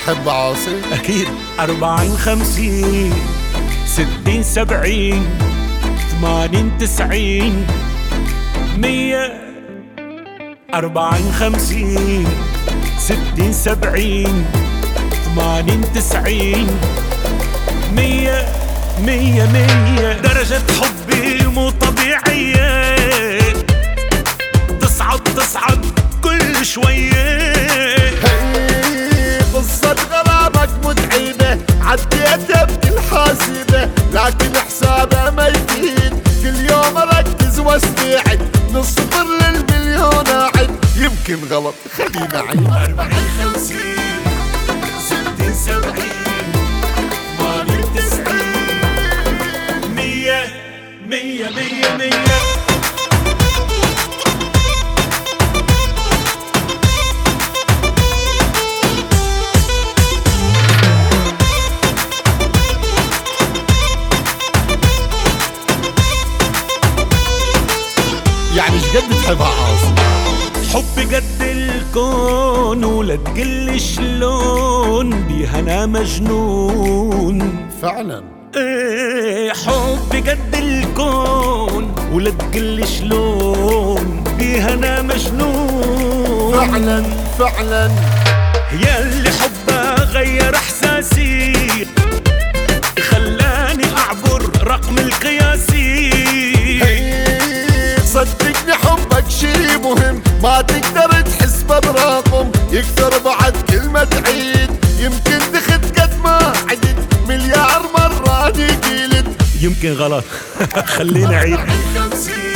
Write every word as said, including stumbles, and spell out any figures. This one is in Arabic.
تحب عاصي؟ أكيد. أربعين خمسين ستين سبعين ثمانين تسعين مية. أربعين خمسين ستين سبعين ثمانين تسعين مية مية مية. درجة حبي مو طبيعية، تصعد تصعد كل شوية. قصة غرامك متعبة، عديتها بكل حاسبة، لكن حسابها ما يفيد. كل يوم اركز واستعد، من الصفر للمليون اعد. يمكن غلط خلينا عيد. أربعين خمسين ستين سبعين ثمانين تسعين مية مية مية مية. يعني شقد تحبها عاصي؟ حبي قد الكون ولا تقل شلون، بيها انا مجنون فعلا. ايه حبي قد الكون ولا تقل شلون، بيها انا مجنون. فعلا فعلا. ياللي حبها غير احساسي، خلاني اعبر رقم القياسي. صدقني حبك شي مهم، ما تقدر تحسبه برقم. يكثر بعد كل ما تعيد، يمكن دخت قد ما عدت مليار مرة اني قلت. يمكن غلط خلينا عيد.